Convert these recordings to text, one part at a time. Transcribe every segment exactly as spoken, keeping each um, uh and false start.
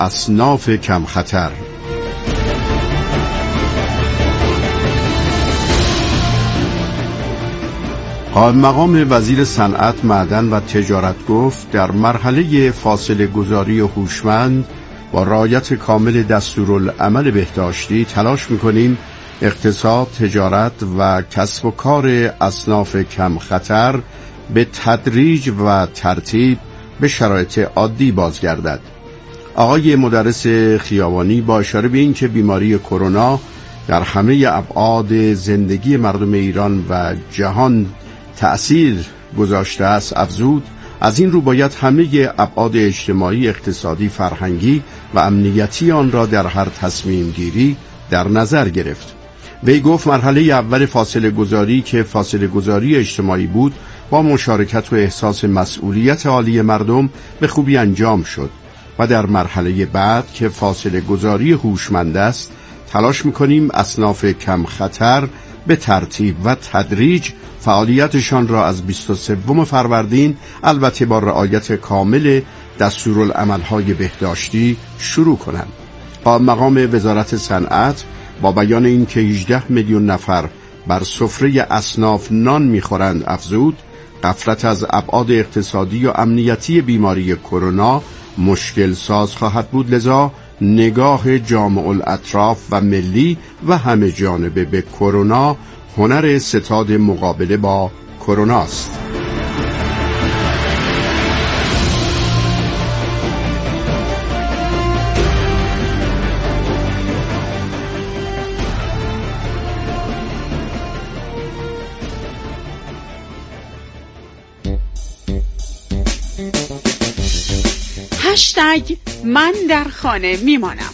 اصناف کم خطر. قائم مقام وزیر صنعت، معدن و تجارت گفت در مرحله فاصله گذاری هوشمند با رعایت کامل دستورالعمل بهداشتی تلاش می‌کنیم اقتصاد، تجارت و کسب و کار اصناف کم خطر به تدریج و ترتیب به شرایط عادی بازگردد. آقای مدرس خیابانی با اشاره به این که بیماری کرونا در همه ابعاد زندگی مردم ایران و جهان تأثیر گذاشته است افزود از این رو باید همه ابعاد اجتماعی، اقتصادی، فرهنگی و امنیتی آن را در هر تصمیم گیری در نظر گرفت. وی گفت مرحله اول فاصله گذاری که فاصله گذاری اجتماعی بود با مشارکت و احساس مسئولیت عالی مردم به خوبی انجام شد و در مرحله بعد که فاصله گذاری هوشمند است تلاش می‌کنیم اصناف کم خطر به ترتیب و تدریج فعالیتشان را از بیست و سوم فروردین البته با رعایت کامل دستورالعمل‌های بهداشتی شروع کنند. قائم مقام وزارت صنعت با بیان این که هجده میلیون نفر بر سفره اصناف نان می‌خورند افزود غفلت از ابعاد اقتصادی و امنیتی بیماری کرونا مشکل ساز خواهد بود، لذا نگاه جامع الاطراف و ملی و همه جانبه به کرونا هنر ستاد مقابله با کرونا است. هشتگ من در خانه میمانم.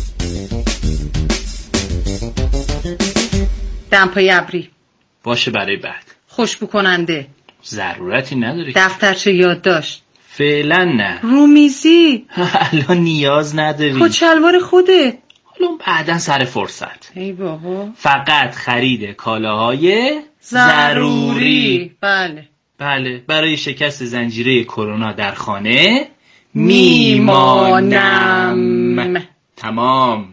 دمپایی ابری باشه برای بعد. خوشبو کننده ضرورتی نداره. دفترچه یادداشت فعلا نه. رومیزی الان نیاز نداری. خود شلوار خوده الان بعدن سر فرصت. ای بابا. فقط خرید کالاهای ضروری. ضروری. بله بله برای شکست زنجیره کرونا در خانه میمانم. تمام.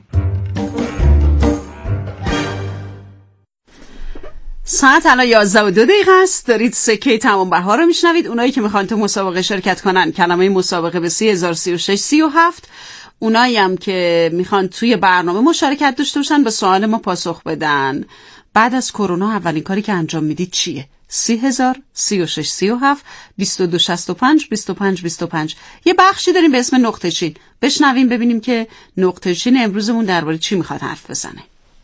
ساعت الان یازده و دو دقیقه است. دارید سکه تمام بهار رو میشنوید. اونایی که میخوان تو مسابقه شرکت کنن کلمه مسابقه به سی هزار و سی و شش سی و هفت. اونایی هم که میخوان توی برنامه مشارکت داشته باشن به سوال ما پاسخ بدن. بعد از کرونا اولین کاری که انجام میدید چیه؟ سی هزار سی و شش سی و هفت بیست و دو شصت و پنج بیست و پنج بیست و پنج. یه بخشی داریم به اسم نقطه چین. بشنویم ببینیم که نقطه چین امروزمون درباره چی میخواد حرف بزنه.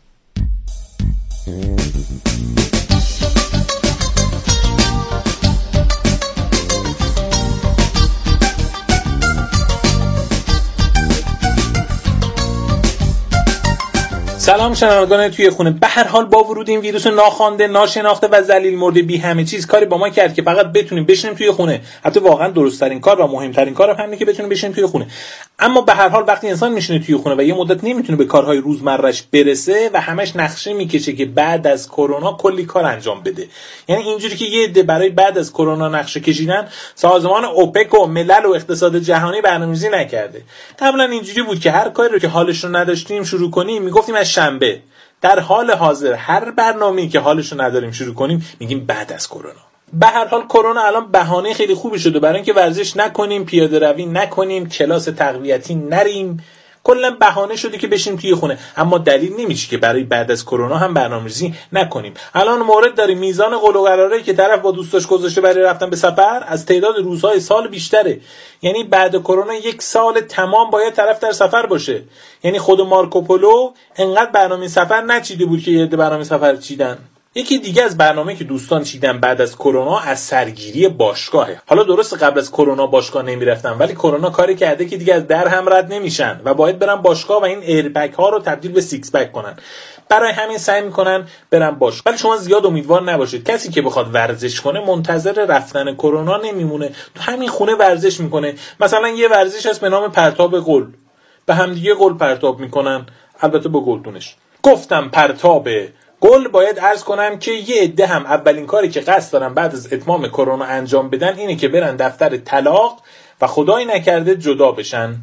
سلام شنوندگان توی خونه. به هر حال با ورود این ویروس ناخوانده، ناشناخته و ذلیل مرده بی همه چیز کاری با ما کرد که فقط بتونیم بشینیم توی خونه. حتی واقعا درست ترین کار و مهمترین کار هم همینه که بتونیم بشینیم توی خونه. اما به هر حال وقتی انسان میشینه توی خونه و یه مدت نمیتونه به کارهای روزمرهش برسه و همش نقشه میکشه که بعد از کرونا کلی کار انجام بده، یعنی اینجوری که یه عده برای بعد از کرونا نقشه کشیدن، سازمان اوپک و ملل و اقتصاد جهانی برنامه‌ریزی نکرده. قبلا اینجوری بود که هر کاری رو که حالش رو نداشتیم شروع کنیم میگفتیم از شنبه. در حال حاضر هر برنامه‌ای که حالش رو نداریم شروع کنیم میگیم بعد از کرونا. به هر حال کرونا الان بهانه خیلی خوبی شده برای اینکه ورزش نکنیم، پیاده روی نکنیم، کلاس تقویتی نریم. کلا بهانه شده که بشیم توی خونه، اما دلیل نمیشه که برای بعد از کرونا هم برنامه‌ریزی نکنیم. الان مورد داریم میزان قول و قراره‌ای که طرف با دوستاش گذاشته برای رفتن به سفر از تعداد روزهای سال بیشتره. یعنی بعد کرونا یک سال تمام باید طرف در سفر باشه. یعنی خود مارکوپولو انقدر برنامه سفر نچیده بود که یه عده برنامه سفر چیدن. یکی دیگه از برنامه که دوستان چیدن بعد از کرونا از سرگیری باشگاهه. حالا درست قبل از کرونا باشگاه نمیرفتن، ولی کرونا کاری کرده که دیگه از در هم رد نمیشن و باید برن باشگاه و این ایربگ ها رو تبدیل به سیکس پک کنن. برای همین سعی میکنن برن باشگاه. ولی شما زیاد امیدوار نباشید. کسی که بخواد ورزش کنه منتظر رفتن کرونا نمیمونه، تو همین خونه ورزش میکنه. مثلا یه ورزش هست به نام پرتاب قول، به هم دیگه قول پرتاب میکنن، البته با گلدونش. گفتم پرتاب قول. باید عرض کنم که یه عده هم اولین کاری که قصد دارن بعد از اتمام کرونا انجام بدن اینه که برن دفتر طلاق و خدای نکرده جدا بشن.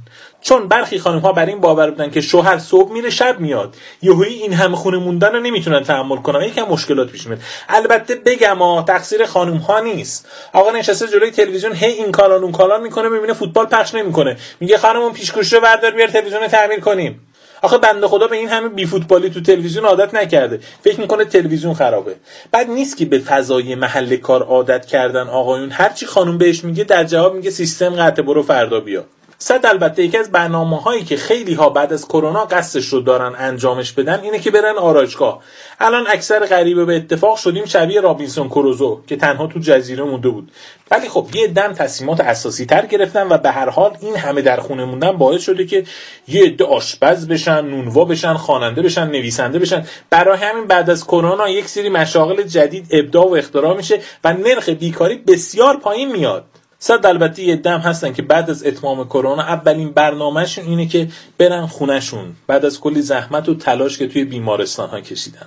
چون برخی خانم‌ها بر این باور بودن که شوهر صبح میره شب میاد، یهویی این همه خونه موندن رو نمیتونن تحمل کنن، یکم مشکلات پیش میاد. البته بگم ها تقصیر خانم‌ها نیست. آقا نشسته جلوی تلویزیون هی این کالان اون کالان میکنه، میبینه فوتبال پخش نمیکنه، میگه خانم اون پیشگوشت رو بردار بیار تلویزیون تعمیر کنیم. آخه بنده خدا به این همه بی فوتبالی تو تلویزیون عادت نکرده، فکر میکنه تلویزیون خرابه. بعد نیست که به فضای محل کار عادت کردن آقایون، هرچی خانم بهش میگه در جواب میگه سیستم قطع، برو فردا بیا. صد البته یکی از برنامه‌هایی که خیلی ها بعد از کرونا قصدش رو دارن انجامش بدن اینه که برن آرایشگاه. الان اکثر غریبه به اتفاق شدیم شبیه رابینسون کروزو که تنها تو جزیره مونده بود. ولی خب یه دم تصمیمات اساسی تر گرفتن و به هر حال این همه در خونه موندن باعث شده که یه عده آشپز بشن، نونوا بشن، خواننده بشن، نویسنده بشن. برای همین بعد از کرونا یک سری مشاغل جدید ابداع و اختراع میشه و نرخ بیکاری بسیار پایین میاد. صد البته یه دم هستن که بعد از اتمام کرونا اولین برنامهشون اینه که برن خونهشون بعد از کلی زحمت و تلاش که توی بیمارستان ها کشیدن.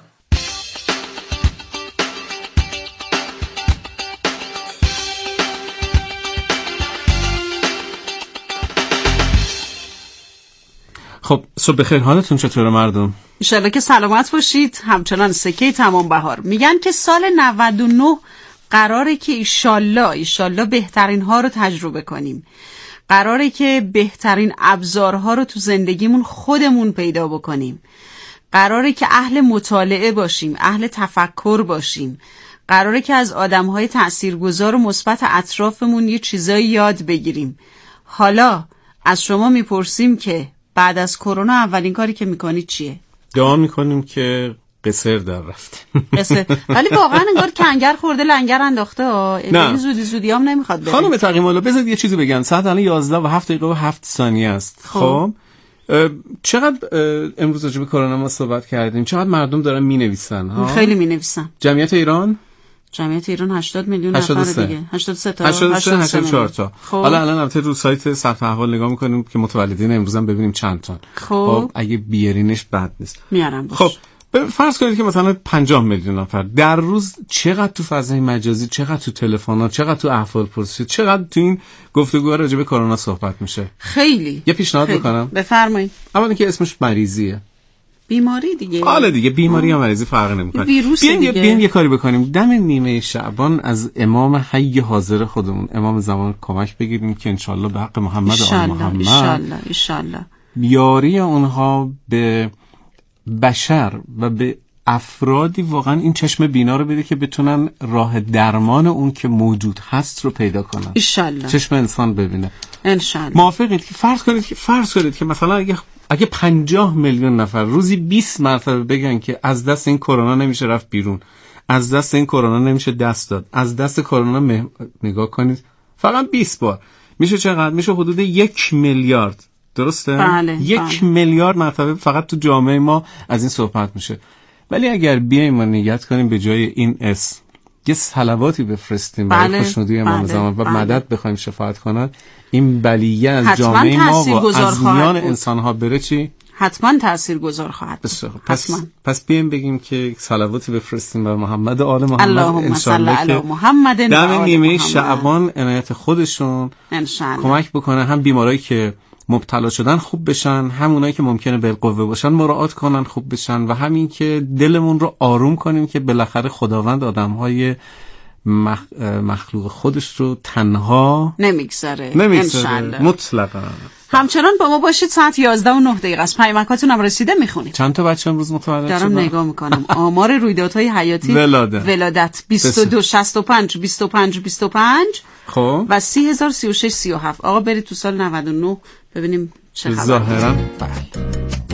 خب صبح بخیر، حالتون چطوره مردم؟ انشالله که سلامت باشید. همچنان سکه تمام بهار میگن که سال نود و نه قراره که ایشالله ایشالله بهترین ها رو تجربه کنیم. قراره که بهترین ابزارها رو تو زندگیمون خودمون پیدا بکنیم. قراره که اهل مطالعه باشیم، اهل تفکر باشیم. قراره که از آدمهای تأثیرگذار و مثبت اطرافمون یه چیزایی یاد بگیریم. حالا از شما میپرسیم که بعد از کرونا اولین کاری که میکنید چیه؟ دعا میکنیم که قصر در رفت. قصر. ولی واقعا انگار کنگر خورده لنگر انداخته. این زودی زودی هم نمیخواد بره. خانم تقیم الله بذارید یه چیزی بگم. ساعت الان یازده و هفت دقیقه و هفت ثانیه است. خب چقدر امروز راجع به کرونا ما صحبت کردیم، چقدر مردم دارن مینویسن ها؟ خیلی مینویسن. جمعیت ایران جمعیت ایران هشتاد میلیون نفر دیگه. هشتاد و سه تا هشتاد و سه هشتاد و چهار تا. حالا الان البته رو سایت صفحه احوال نگاه میکنیم که متولدین امروز هم ببینیم چند تا. خب اگه بیارینش بد نیست. میارم باش. خب فرض کنید که مثلا پنجاه میلیون نفر در روز چقدر تو فضای مجازی، چقدر تو تلفن‌ها، چقدر تو احوال پرسی، چقدر تو این گفتگوها راجع به کرونا صحبت میشه؟ خیلی. یه پیشنهاد بکنم. بفرمایید. اولا که اسمش مریضیه. بیماری دیگه. حالا دیگه بیماری یا مریضی فرق نمیکنه. بیاین یه بیاین یه کاری بکنیم. دم نیمه شعبان از امام حی حاضر خودمون، امام زمان کمک بگیریم که انشالله به حق محمد و آل محمد ان شاءالله ان شاءالله یاری اونها به بشر و به افرادی واقعا این چشم بینا رو بده که بتونن راه درمان اون که موجود هست رو پیدا کنن. انشالله. چشم انسان ببینه. انشالله. موافقید که فرض کنید که فرض کنید که مثلا اگه اگه پنجاه میلیون نفر روزی بیست مرتبه بگن که از دست این کرونا نمیشه رفت بیرون، از دست این کرونا نمیشه دست داد، از دست کرونا مه... نگاه کنید فقط بیست بار میشه چقدر؟ میشه حدود یک میلیارد. درسته؟ بله، یک بله. میلیارد مرتبه فقط تو جامعه ما از این صحبت میشه. ولی اگر بیایم و نیت کنیم به جای این اسم یه صلواتی بفرستیم برای بله، خوشنودی امام بله، زمان و بله. مدد بخوایم شفاعت کنن، این بلیه از حتما جامعه ما و از میان بود. انسان‌ها بره چی؟ حتما تاثیرگذار خواهد بود. پس حتما. پس بیایم بگیم که صلواتی بفرستیم بر محمد و آل محمد، اللهم صل علی محمد دم نیمه شعبان عنایت خودشون انشالله کمک بکنه، هم بیمارایی که مبتلا شدن خوب بشن، هم اونایی که ممکنه بالقوه باشن مراعات کنن خوب بشن، و همین که دلمون رو آروم کنیم که بالاخره خداوند آدم‌های مخ... مخلوق خودش رو تنها نمیگذاره. نمیگذاره مطلقا. همچنان با ما باشید. ساعت یازده و نه دقیقه است. پیامکاتون هم رسیده، میخونید. چند تا بچه امروز متولد شدن؟ دارم نگاه میکنم. آمار رویدادهای حیاتی ولادت, ولادت بیست و دو شصت و پنج بیست و پنج بیست و پنج خب و سی هزار سی و شش سی و هفت. آقا برید تو سال نود و نه ببینیم چه خبره. ظاهرا بله.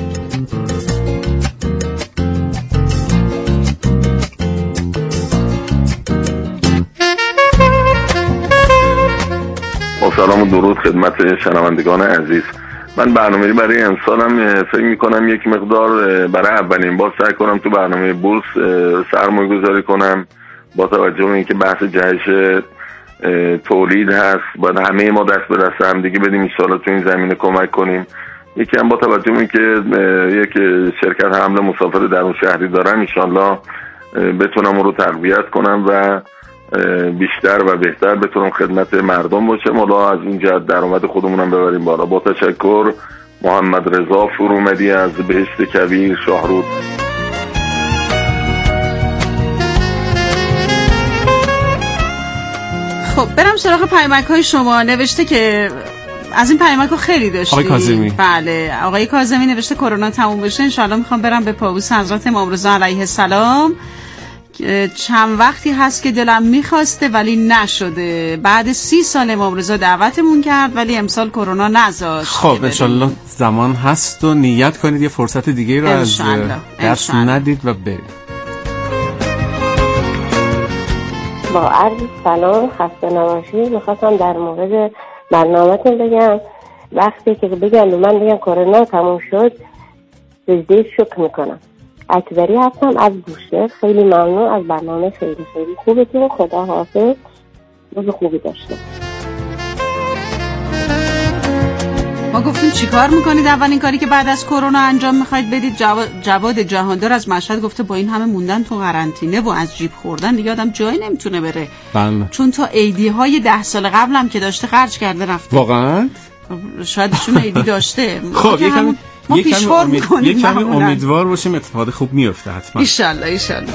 سلام و درود خدمت شنوندگان عزیز. من برنامه‌ای برای امسالم فکر می‌کنم یک مقدار برای اولین بار سعی کنم تو برنامه بورس سرمایه‌گذاری کنم، با توجه به اینکه بحث جهش تولید هست، باید همه ما دست به دست هم دیگه بدیم ان شاءالله تو این زمینه کمک کنیم. یکی هم با توجه به اینکه یک شرکت حمل مسافر درون شهری دارم ان شاءالله بتونم اون رو تقویت کنم و بیشتر و بهتر بتونم خدمت مردم باشم، حالا از این جهت درآمد خودمونم ببریم بالا. با تشکر. محمد رضا فرومدی از بهشت کبیر، شاهرود. خب برم سراغ پیامک های شما. نوشته که از این پیامک ها خیلی داشتیم. آقای کاظمی. بله آقای کاظمی نوشته کرونا تموم بشه انشالله میخوام برم به پابوس حضرت امام رضا علیه السلام. چند وقتی هست که دلم میخواسته ولی نشده. بعد سی سال امام رضا دعوتمون کرد ولی امسال کرونا نذاشت. خب انشالله زمان هست و نیت کنید یه فرصت دیگه رو از دست ندید و برید. با عرض سلام، خسته نباشید. میخواستم در مورد برنامه‌تون بگم وقتی که بگم به من بگم کرونا تموم شد سجده شکر میکنم. اکبری هستم از بوشهر. خیلی ممنون از برنامه خیلی خیلی خوبتون. خدا حافظ. روز خوبی داشته. ما گفتیم چی کار میکنید؟ اولین کاری که بعد از کرونا انجام میخواید بدید. جواد, جواد جهاندار از مشهد گفته با این همه موندن تو قرنطینه و از جیب خوردن دیگه آدم جایی نمیتونه بره. بله. چون تا ایدی های ده سال قبل هم که داشته خرج کرده رفته. واقعا؟ شاید ایشون ایدی داشته. خب یکم ما پیشوار میکنیم. یک کمی امیدوار باشیم اتفاق خوب میفته حتما. ان شاء الله ان شاء الله.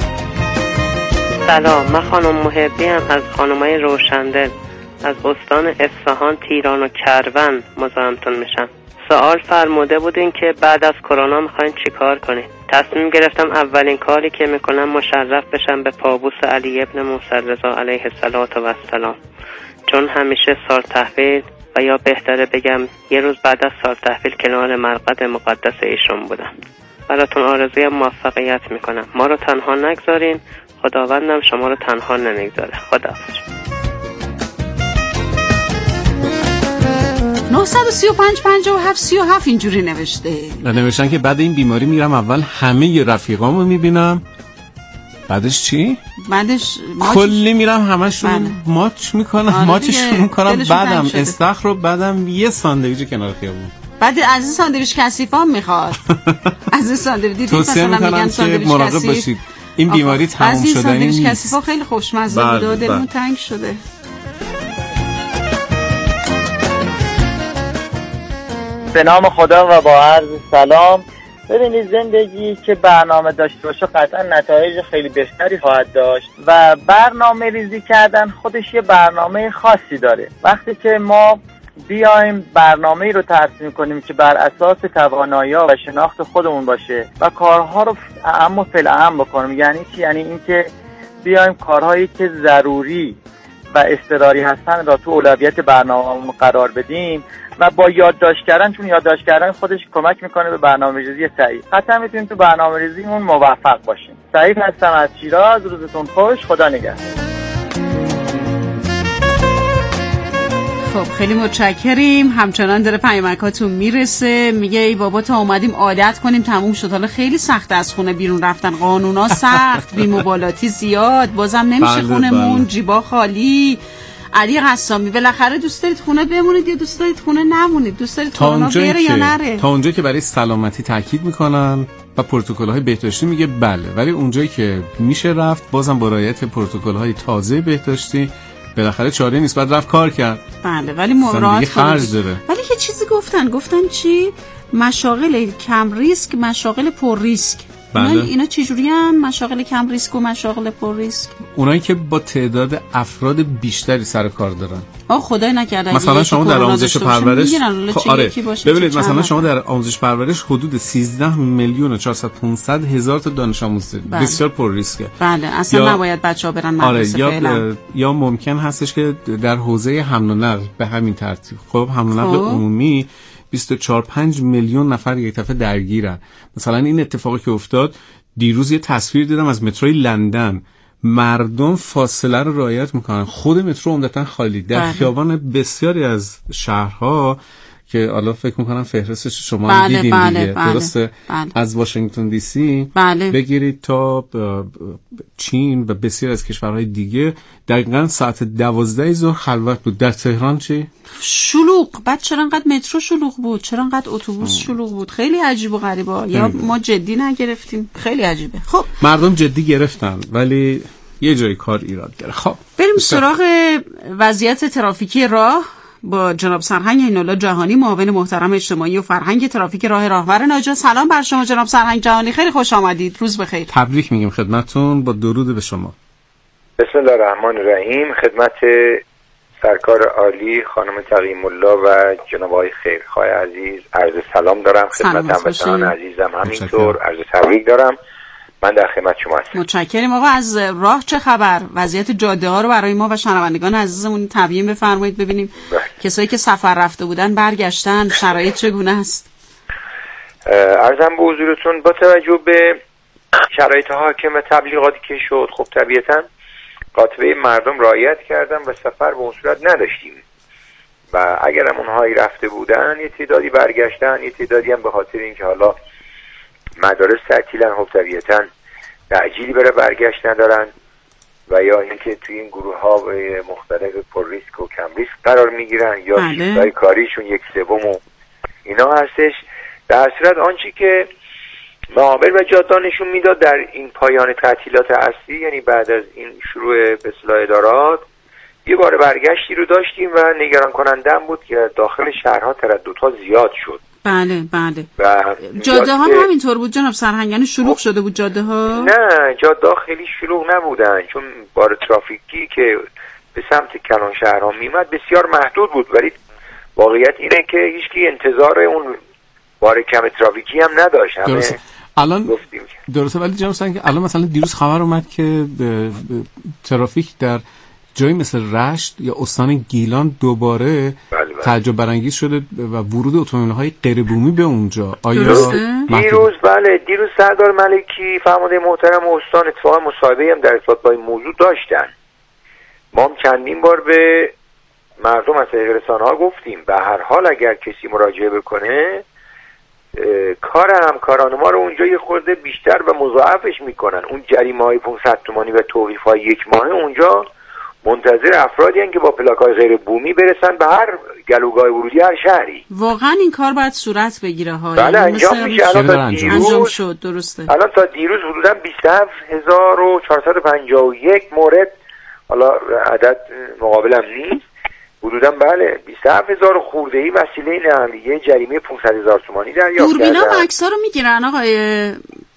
سلام، من خانم محبی ام از خانمای روشندل از استان اصفهان، تیران و کروان مزاحمتون میشم. سوال فرموده بودین که بعد از کرونا میخواین چی کار کنین. تصمیم گرفتم اولین کاری که میکنم مشرف بشم به پابوس علی ابن موسی رضا علیه السلام، چون همیشه سال تحویل و یا بهتره بگم یه روز بعد از سال تحویل کنار مرقد مقدس ایشون بودم. براتون آرزوی موفقیت میکنم. ما رو تنها نگذارین، خداوندم شما رو تنها نمیگذاره. خداحافظ. نه سه پنج پنج هفت سه هفت اینجوری نوشته. نوشتن که بعد این بیماری میرم اول همه رفیقامو میبینم، بعدش چی؟ بعدش کلی میرم همشون بله. ماچ میکنم آره ماچشون میکنم، بعدم استخر رو، بعدم یه ساندویچ کنار خیابون. بعد از این ساندویچ کثیفام میخواد. از این ساندویچ توصیه میکنم که مراقب باشید. این بیماری تموم شدنی نیست. ساندویچ کثیفا خیلی خوشمزه بود و دلمون تنگ شده. به نام خدا و با عرض سلام. ببینید زندگی که برنامه داشته باشه قطعا نتایج خیلی بهتری خواهد داشت و برنامه ریزی کردن خودش یه برنامه خاصی داره. وقتی که ما بیایم برنامه‌ای رو ترسیم کنیم که بر اساس توانایی‌ها و شناخت خودمون باشه و کارها رو اهم و فعلاً بکنیم. یعنی چی؟ یعنی اینکه بیایم کارهایی که ضروری و اضطراری هستن را تو اولویت برنامه‌مون قرار بدیم و با یادداشت کردن، چون یادداشت کردن خودش کمک میکنه به برنامه‌ریزی صحیح. حتما میتونیم تو برنامه‌ریزیمون موفق باشیم. سعید هستم از شیراز. روزتون خوش. خدا نگهدار. خب خیلی متشکریم. همچنان داره پیامکاتون میرسه. میگه ای بابا تا اومدیم عادت کنیم تموم شد. حالا خیلی سخت از خونه بیرون رفتن، قانونا سخت، بی‌مبالاتی زیاد، بازم نمیشه خونمون، جیبا خالی. علی قسامی بالاخره دوست دارید خونه بمونید یا دوست دارید خونه نمونید؟ دوست دارید کرونا بره یا نره؟ تا اونجایی که برای سلامتی تاکید میکنن و پروتکل‌های بهداشتی میگه بله، ولی اونجایی که میشه رفت بازم با رعایت پروتکل‌های تازه بهداشتی بالاخره چاره نیست، بعد رفت کار کرد. بله ولی مراعات خرج داره. ولی یه چیزی گفتن گفتن چی؟ مشاغل کم ریسک، مشاغل پر ریسک. بله. اینا, اینا چجوری ان؟ مشاغل کم ریسک و مشاغل پر ریسک؟ اونایی که با تعداد افراد بیشتری سر کار دارن. آه خدای نکرده. مثلا شما در آموزش پرورش خب آره ببینید مثلا شما در آموزش پرورش حدود سیزده میلیون و چهارصد پانصد هزار تا دانش آموز دارید. بله. بسیار پر ریسکه. بله اصلا یا... نباید بچه‌ها برن مدرسه آره فعلا. یا یا ممکن هستش که در حوزه حمل و نقل به همین ترتیب خب حمل و نقل عمومی بیست و چهار پنج میلیون نفر یک دفعه درگیرن. مثلا این اتفاقی که افتاد دیروز یه تصویر دیدم از متروی لندن، مردم فاصله رو رعایت میکنن، خود مترو عمدتاً خالی در بله. خیابان بسیاری از شهرها که حالا فکر میکنم فهرستش شما بله دیدین بله دیگه بله درسته بله. از واشنگتن دی سی بله. بگیرید تا چین و بسیار از کشورهای دیگه دقیقاً ساعت دوازده ظهر خلوت بود. در تهران چی؟ شلوغ. بعد چرا انقدر مترو شلوغ بود؟ چرا انقدر اتوبوس شلوغ بود؟ خیلی عجیب و غریبه. یا ما جدی نگرفتیم. خیلی عجیبه. خب مردم جدی گرفتن ولی یه جای کار ایراد گرفت. خب بریم سراغ وضعیت ترافیکی راه با جناب سرهنگ عین‌الله جهانی، معاون محترم اجتماعی و فرهنگ ترافیک راه راهور ناجا. سلام بر شما جناب سرهنگ جهانی، خیلی خوش آمدید، روز بخیر. تبریک میگیم خدمتتون با درود به شما. بسم الله الرحمن الرحیم. خدمت سرکار عالی خانم تقیم الله و جناب آقای خیرخواه عزیز عرض سلام دارم. خدمت هموطنان عزیزم همینطور عرض تبریک دارم. من در خدمت شما هستم. متشکرم. آقا از راه چه خبر؟ وضعیت جاده ها رو برای ما و شنوندگان عزیزمون تبیین بفرمایید ببینیم. بله. کسایی که سفر رفته بودن برگشتن، شرایط چگونه است؟ عرضم به حضورتون با توجه به شرایط حاکم و تبلیغاتی که شد، خب طبیعتاً قاطبه مردم رعایت کردن و سفر به اون صورت نداشتیم و اگر هم اونهایی رفته بودن یه تعدادی برگشتن، یه تعدادی هم به خاطر اینکه حالا مدارس تعطیلن خب طبیعتاً تعجیلی برای برگشت ندارن و یا اینکه توی این گروه ها مختلف پر ریسک و کم ریسک قرار میگیرن یا شیفتای کاریشون یک سوم و اینا هستش. در صورت آنچه که معابر و جاده‌ها نشون میداد در این پایان تعطیلات اصلی، یعنی بعد از این شروع به اصلاح ادارات، یه بار برگشتی رو داشتیم و نگران کننده هم بود که داخل شهرها ترددها زیاد شد. بله بله. و جاده ها هم همینطور بود جناب سرهنگ، یعنی شلوغ شده بود جاده ها؟ نه، جاده ها خیلی شلوغ نبودن چون بار ترافیکی که به سمت کلان شهرها میمد بسیار محدود بود، ولی واقعیت اینه که هیچکی انتظار اون بار کم ترافیکی هم نداشت. همه الان درسته، ولی جناب سرهنگ الان مثلا دیروز خبر اومد که ترافیک در جایی مثل رشت یا استان گیلان دوباره تعجب برانگیز شده و ورود اتومبیل‌های غیر بومی به اونجا. آیا دیروز بله دیروز سردار ملکی فرمانده محترم استان اتفاقا مصاحبه‌ای هم در ارتباط با این موضوع داشتن. ما هم چندین بار به مردم از طریق رسانه‌ها گفتیم به هر حال اگر کسی مراجعه بکنه کار همکاران ما رو اونجا یه خورده بیشتر و مضاعفش میکنن. اون جریمه های پانصد تومانی و توقیف های یک ماهه اونجا منتظر افرادی هستند که با پلاک های غیر بومی برسن به هر گلوگاه ورودی هر شهری. واقعا این کار باید صورت بگیره ها. بله انجام میشه. الان تا دیروز انجام شد. درسته. الان تا دیروز حدودا بیست و هفت هزار و چهارصد و پنجاه و یک مورد، حالا عدد مقابلم نیست، حدودا بله بیست و هفت هزار خورده‌ای وسیله نقلیه جریمه پانصد هزار تومانی دریافت کردن. دوربینا و عکس‌ها رو میگیرن آقای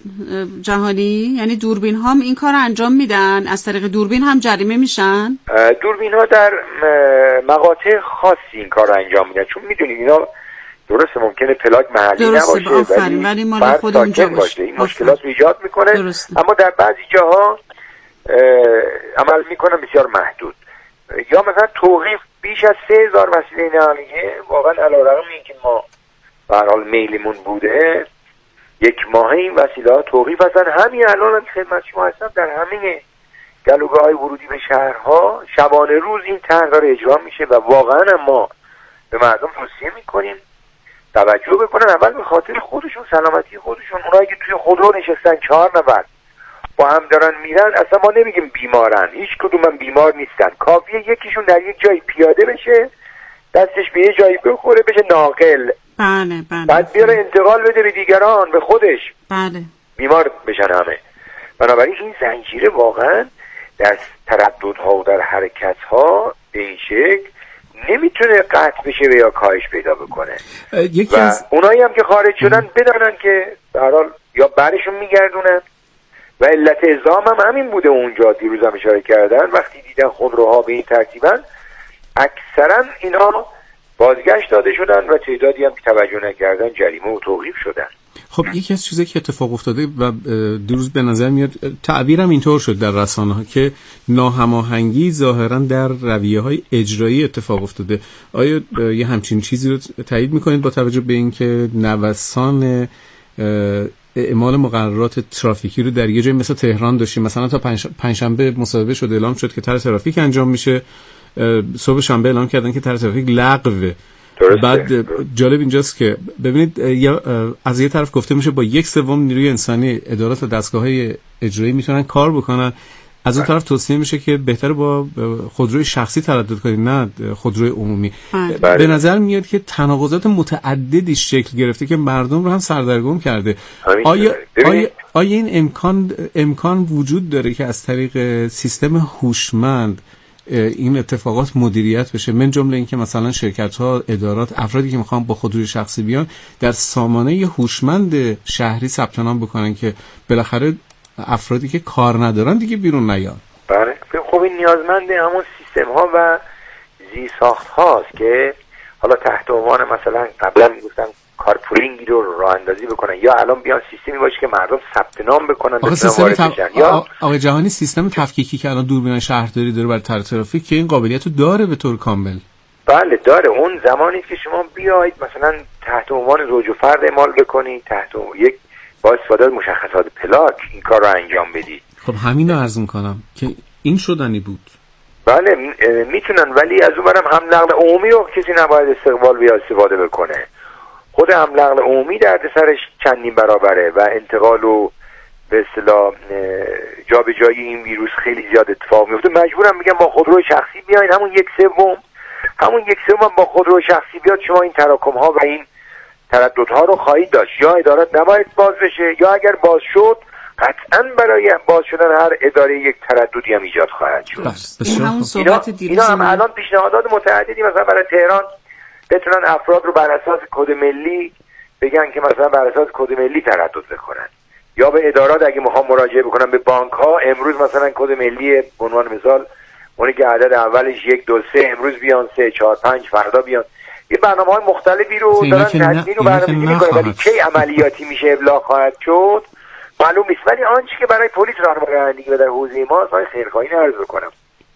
جهانی؟ یعنی دوربین هم این کار انجام میدن، از طریق دوربین هم جریمه میشن؟ دوربین ها در مقاطع خاصی این کار رو انجام میدن، چون میدونید اینا درسته ممکنه پلاک محلی نباشه ولی, ولی مال خود اونجا باشه. این مشکلات رو ایجاد میکنه. درسته. اما در بعضی جاها عمل میکنن بسیار محدود. یا مثلا توقیف بیش از سه هزار وسیله نقلیه، واقعا علیرغم اینکه ما به هر حال میلیمون بوده یک ماه این وسیله ها توقیف هستن. همین الان هم خدمت شما هستم در همه گلوگاه های ورودی به شهرها شبانه روز این طرح داره اجرا میشه و واقعا ما به مردم توصیه میکنیم توجه بکنن، اول به خاطر خودشون، سلامتی خودشون. اونایی که توی خودرو نشستن چهار نفر با هم دارن میرن، اصلا ما نمیگیم بیمارن، هیچ کدوم هم بیمار نیستن، کافیه یکیشون در یک جایی پیاده بشه، دستش به یه جایی بخوره بشه ناقل، بله بله، بعد بیاره انتقال بده به دیگران، به خودش، بله، بیمار بشن همه. بنابراین این زنجیره واقعا در ترددها و در حرکتها به این شکل نمیتونه قطع بشه و یا کاهش پیدا بکنه. و از... اونایی هم که خارج شدن بدانن که به هر حال یا برشون میگردونن و علت اعزام هم همین بوده. اونجا دیروز هم اشاره کردن وقتی دیدن خودروها به این ترتیبن اکثرا اینا بازگشت داده شدن و تعدادی هم که توجه نکردن جریمه و توقیف شدن. خب یکی از چیزایی که اتفاق افتاده و دیروز به نظر میاد تعبیرم اینطور شد در رسانه‌ها که ناهماهنگی ظاهرا در رویه‌های اجرایی اتفاق افتاده. آیا یه همچین چیزی رو تایید میکنید با توجه به اینکه نوسان اعمال مقررات ترافیکی رو در یه جایی مثل تهران داشتیم؟ مثلا تا پنجشنبه مصاحبه شد، اعلام شد که طرح ترافیک انجام میشه، صبح شنبه اعلام کردن که طرح ترافیک لغوه. بعد جالب اینجاست که ببینید از یه طرف گفته میشه با یک سوم نیروی انسانی ادارات و دستگاه‌های اجرایی میتونن کار بکنن، از اون طرف توصیه میشه که بهتره با خودروی شخصی تردد کنید نه خودروی عمومی. بله. به نظر میاد که تناقضات متعددی شکل گرفته که مردم رو هم سردرگم کرده. آیا آیا آیا این امکان امکان وجود داره که از طریق سیستم هوشمند این اتفاقات مدیریت بشه، من جمله این که مثلا شرکت‌ها، ادارات، افرادی که میخوان با خودروی شخصی بیان در سامانه هوشمند شهری ثبت نام بکنن که بالاخره افرادی که کار ندارن دیگه بیرون نیان؟ بله خب این نیازمند همون سیستم ها و زیرساخت هاست که حالا تحت عنوان مثلا قبلا میگفتن کارپولینگی رو راه اندازی بکنن یا الان بیان سیستمی باشه که مردم ثبت نام بکنن بتونن وارد بشن. یا آقای جهانی سیستم تفکیکی که الان دوربین شهرداری داره برای طرح ترافیک که این قابلیت رو داره به طور کامل. بله داره. اون زمانی که شما بیاید مثلا تحت عنوان زوج و فرد اعمال بکنید، تحت یک با استفاده از مشخصات پلاک این کار رو انجام بدید. خب همین رو عرض میکنم که این شدنی بود. بله میتونن، ولی از اون برم هم نقل عمومی رو کسی نباید استقبال بیا استفاده بکنه. خود هم نقل عمومی دردسرش چندین برابره و انتقال و به اصطلاح جابجایی این ویروس خیلی زیاد اتفاق میفته. مجبورم میگم با خودرو شخصی بیاین، همون یک سوم همون یک سوم با خودرو شخصی بیاد شما این تراکم ها و این ترددها رو خواهید داشت. یا ادارات نباید باز بشه یا اگر باز شد قطعا برای باز شدن هر اداره یک ترددی هم ایجاد خواهد شد. این همون صحبت دیروز اینا هم الان پیشنهادات متعددی مثلا برای تهران بتونن افراد رو بر اساس کد ملی بگن که مثلا بر اساس کد ملی تردد بکنن، یا به ادارات اگه میخوام مراجعه بکنن به بانک ها امروز مثلا کد ملی به عنوان مثال اونی که عدد اولش یک دو سه امروز بیان سه چهار پنج فردا بیان، یه برنامه‌های مختلفی رو دارن تدوین و برنامه‌ریزی می‌کنن، ولی کی عملیاتی میشه ابلاغ خواهد شد معلوم نیست. ولی آنچه که برای پلیس راهنمایی رانندگی و در حوزه ما از خیرخواهی عرض بکنم،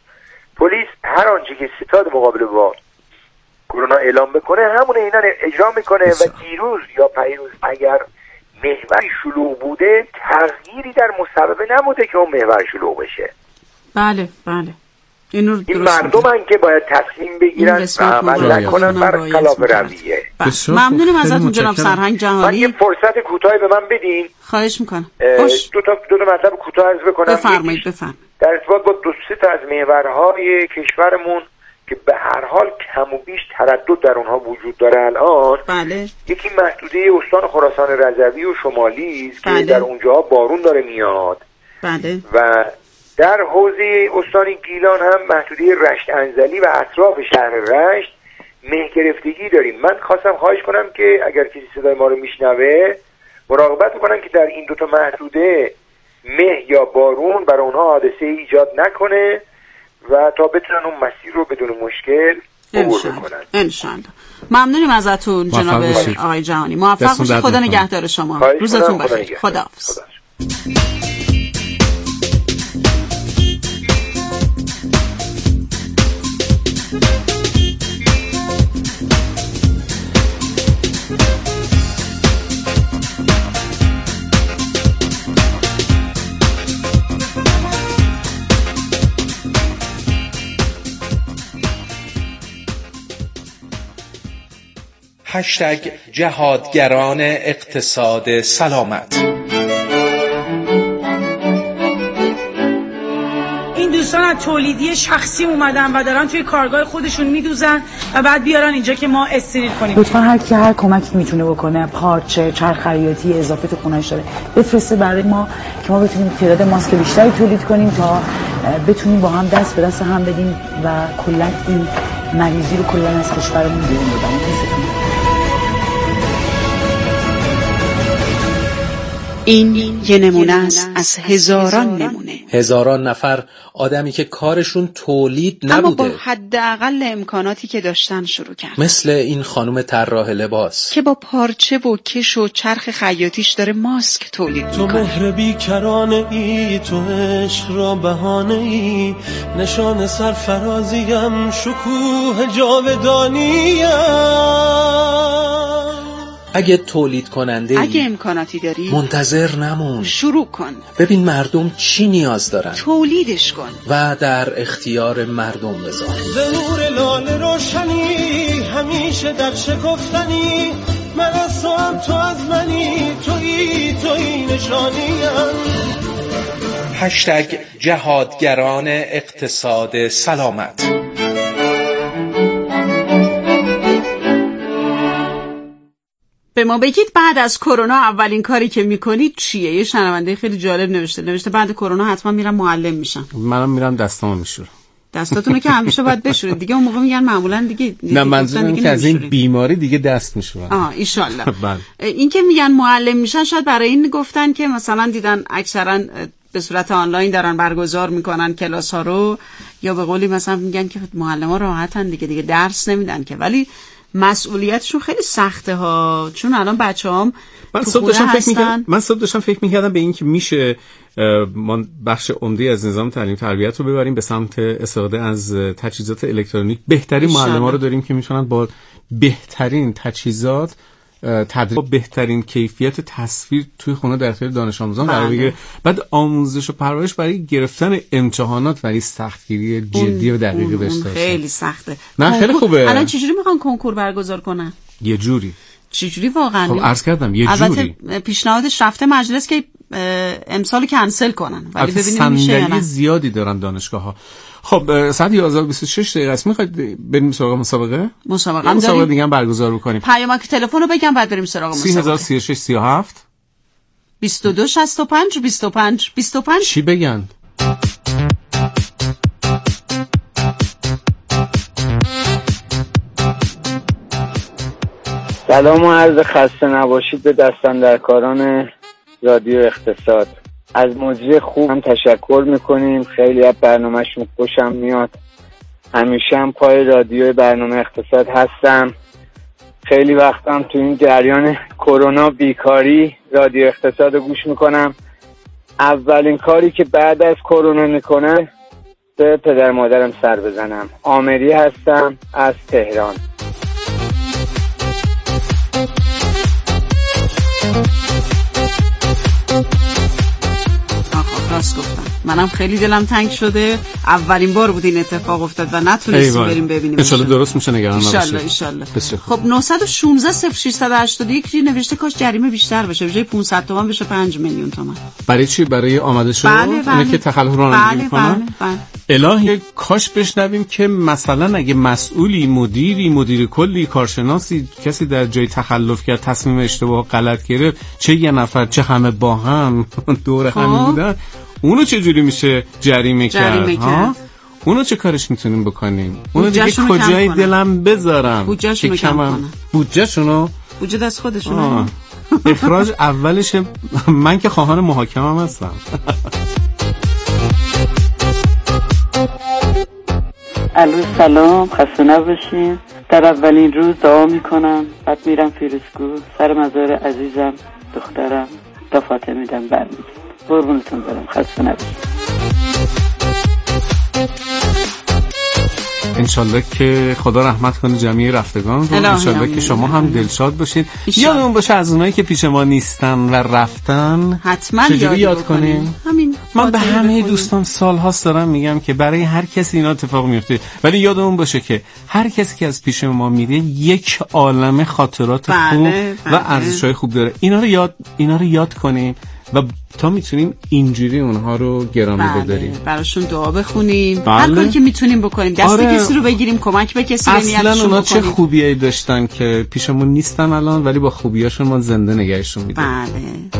پلیس هر آنچه که ستاد مقابل با کرونا اعلام بکنه همون اینا اجرا میکنه و دیروز یا پیروز اگر محور شلوغ بوده تغییری در مسبب نبوده که اون محور شلوغ بشه. بله بله این, این مردم هن که باید تصمیم بگیرن و عمل نکنن بر خلاف رویه. ممنونم ازتون جناب سرهنگ جهانی. من یه فرصت کوتاهی به من بدین. خواهش میکنم. دو تا دو تا مطلب کوتاه عرض بکنم. بفرمایید بفرمایید. در ارتباط با دو سه تا از محورهای کشورمون که به هر حال کم و بیش تردد در اونها وجود داره الان. بله. یکی محدوده استان خراسان رضوی و شمالی است بله. که در اونجا بارون داره میاد. بله. و در حوزه استان گیلان هم محدوده رشت انزلی و اطراف شهر رشت مه گرفتگی داریم. من خواستم خواهش کنم که اگر کسی صدای ما رو میشنوه مراقبت بکنن که در این دوتا محدوده مه یا بارون برای اونها حادثه ایجاد نکنه و تا بتونن اون مسیر رو بدون مشکل عبور بکنن. انشالله. ممنونیم ازتون جناب آقای جهانی. موفق باشید. خدا نگهدار شما. روزتون بخیر. خداحافظ. هشتگ جهادگران اقتصاد سلامت. این دوستان از تولیدی شخصی اومدن و دارن توی کارگاه خودشون میدوزن و بعد بیارن اینجا که ما استریل کنیم. لطفا هر کی هر کمکی میتونه بکنه، پارچه، چرخ خیاطی اضافه تو خونه‌اش داره بفرسته برای ما که ما بتونیم تعداد ماسک بیشتری تولید کنیم تا بتونیم با هم دست به دست هم بدیم و کلا این مریضی رو کلا از کشورمون بیرون ببریم. این یه نمونه است از هزاران نمونه. هزاران نفر آدمی که کارشون تولید نبوده اما با حداقل امکاناتی که داشتن شروع کرد. مثل این خانم طراح لباس که با پارچه و کش و چرخ خیاطیش داره ماسک تولید میکنه. تو مهر بیکرانه ای، تو عشق را بهانه ای، نشان سرفرازیم، شکوه جاودانیم. اگه تولید کننده ای، اگه امکاناتی داری، منتظر نمون، شروع کن. ببین مردم چی نیاز دارن، تولیدش کن و در اختیار مردم بذار. ز نور لاله روشنی، همیشه در شکفتنی، من از تو هم تو از منی، تویی تویی نشانیم. هشتگ جهادگران اقتصاد سلامت. به ما بگید بعد از کرونا اولین کاری که میکنید چیه؟ یه شنونده خیلی جالب نوشته نوشته بعد کرونا حتما میرم معلم میشم. منم میرم دستامو میشورم. دستاتونو که همیشه باید بشورید دیگه. اون موقع میگن معمولا دیگه نه منظورم اینه که از این بیماری دیگه دست میشورن. آه ان شاء الله. این که میگن معلم میشن شاید برای این گفتن که مثلا دیدن اکثرا به صورت آنلاین دارن برگزار میکنن کلاس ها رو، یا به قولی مثلا میگن که معلم‌ها راحتن دیگه دیگه درس نمیدن که، ولی مسئولیتشون خیلی سخته ها. چون الان بچه‌هام من صبح داشتم فکر می‌کردم من صبح داشتم فکر می‌کردم به این که میشه ما بخش عمده از نظام تعلیم تربیت رو ببریم به سمت استفاده از تجهیزات الکترونیک. بهترین معلم‌ها رو داریم که میتونن با بهترین تجهیزات تدریس بهترین کیفیت تصویر توی خونه در اختیار دانش آموزان قرار بگیره. بعد آموزش و پرورش برای گرفتن امتحانات برای سختگیری جدی و دقیقی بشه. خیلی سخته. نه خیلی خوبه. الان چجوری میخوان کنکور برگزار کنن؟ یه جوری. چجوری واقعا؟ خب عرض کردم یه جوری. البته پیشنهادش رفته مجلس که امسال کنسل کنن، ولی ببینیم میشه یا نه. زیادی دارن دانشگاه‌ها. خب ساعت یازده و بیست و شش دقیقه است. میخواید بریم سراغ مسابقه؟ مسابقه هم مسابقه دیگه هم برگزار بکنیم. پیامک تلفن رو بگم بعد بریم سراغ مسابقه. سه هزار و سی و شش سی و هفت بیست و دو شصت و پنج بیست و پنج بیست و پنج. چی بگن؟ سلام و عرض خسته نباشید به دستاندرکاران رادیو اقتصاد. از مجری خوب هم تشکر میکنیم، خیلی از برنامهشون خوشم میاد، همیشه هم پای رادیو برنامه اقتصاد هستم. خیلی وقتم تو این جریان کرونا بیکاری رادیو اقتصاد رو گوش میکنم. اولین کاری که بعد از کرونا میکنم به پدر مادرم سر بزنم. آمری هستم از تهران. راست گفتم، منم خیلی دلم تنگ شده. اولین بار بود این اتفاق افتاد و نتونستیم بریم ببینیم. ان شاء الله درست میشه، نگران نباشید. ان شاء الله ان شاء الله. خب نه یک شش صفر شش هشت یک نوشته کاش جریمه بیشتر بشه، به جای پانصد تومان بشه پنج میلیون تومان. برای چی؟ برای آماده شدن بله بله. اینه که تخلف رانندگی میکنن. بله بله. الهی کاش بشنویم که مثلا اگه مسئولی، مدیری، مدیر کلی، کارشناسی کسی در جای تخلف کرد، تصمیم اشتباه غلط گرفت، چه یه نفر چه همه با هم دور هم بودن، اونو چه جوری میشه جریمه, جریمه کرد, کرد. اونو چه کارش میتونیم بکنیم؟ اونو دیگه کجای دلم بذارم؟ بودجهشونو کم کنم. بودجهشونو؟ بودجه دست خودشونو. اخراج اولش من که خواهان محاکمه هستم. الو سلام، خسته نباشین. در اولین روز دعا میکنم، بعد میرم فیروزکو سر مزار عزیزم دخترم تا فاطمه میدم برمیگردم. قربونتون برم، خسته نباشید. انشالله که خدا رحمت کنه جمعی رفتگان رو. انشالله که شما هم دلشاد باشید. یادمون باشه از اونایی که پیش ما نیستن و رفتن حتما چجوری یاد کنیم. همین من به همه دوستان سالهاست دارم میگم که برای هر کسی اینا اتفاق میفته، ولی یادمون باشه که هر کسی که از پیش ما میره یک عالمه خاطرات بله، خوب بله. و ارزش‌های خوب داره. اینا رو یاد اینا رو یاد کنیم و تا میتونیم اینجوری اونها رو گرامی بله. بداریم، براشون دعا بخونیم، بله. هر کاری که میتونیم بکنیم، دست آره. کسی رو بگیریم، کمک به کسی به نیتشون اصلا اونا بکنیم. چه خوبیایی داشتن که پیشمون نیستن الان، ولی با خوبیاشون ما زنده نگهشون میدیم. بله.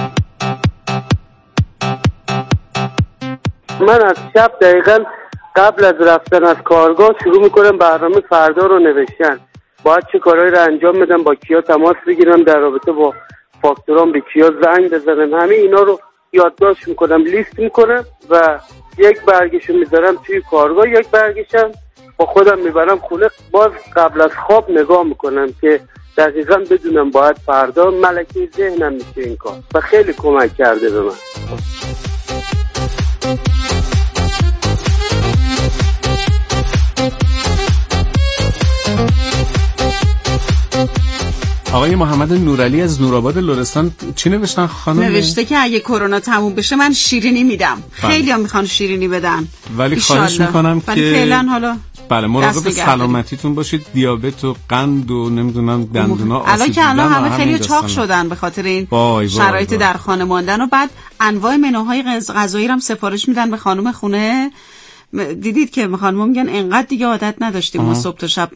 من از شب دقیقاً قبل از رفتن از کارگاه شروع میکنم برنامه فردا رو نوشتن. باید چه کارهایی رو انجام بدم، با کیا تماس بگیرم، در رابطه با فاکتورام به کیا زنگ بزنم، همه اینا رو یادداشت میکنم، لیست میکنم و یک برگشو میذارم توی کارگاه، یک برگشم با خودم میبرم خونه. باز قبل از خواب نگاه میکنم که دقیقاً بدونم باید فردا، ملکه ذهنم میشه این کار و خیلی کمک کرده به من. آقای محمد نورعلی از نورآباد لرستان چی نوشتن خانم؟ نوشته که اگه کرونا تموم بشه من شیرینی میدم. خیلی هم میخوان شیرینی بدن، ولی خواهش میکنم که ولی فعلا حالا بله مراقب سلامتیتون باشید. دیابت و قند و نمیدونم دندونا آسیب الان که الان همه خیلی چاق داستان. شدن به خاطر این بای بای شرایط بای. در خانه ماندن و بعد انواع منوهای غذایی رو هم سفارش میدن به خانم خونه. دیدید که خانم میگن انقدر دیگه عادت نداشتیم ما صبح تا شب